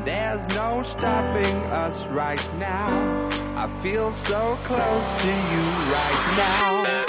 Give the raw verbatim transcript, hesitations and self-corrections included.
There's no stopping us right now. I feel so close to you right now.